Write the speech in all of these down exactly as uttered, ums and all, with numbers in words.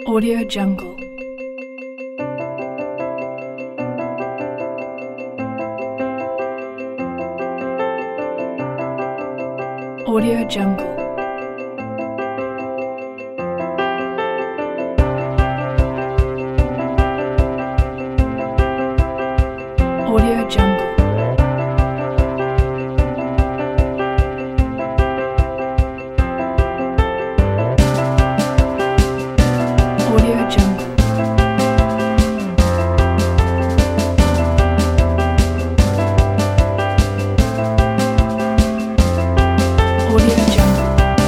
Audio Jungle. Audio Jungle. Audio Jungle. Audio Jungle. Audio Jungle.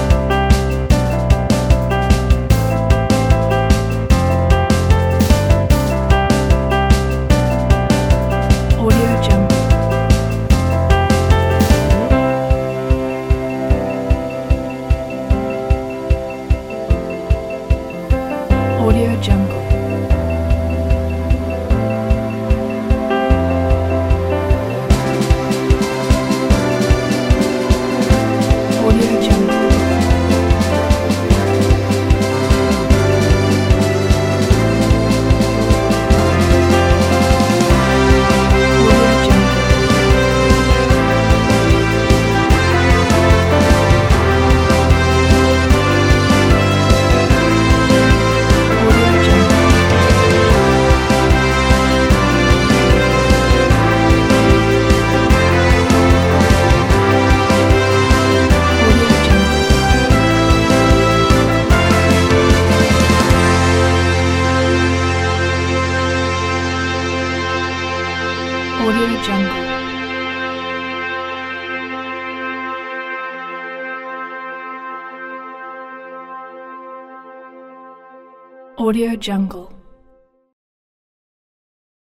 Audio Jungle. Audio Jungle. Audio Jungle. Audio Jungle. Audio Jungle. Audio Jungle. Audio Jungle. Audio Jungle.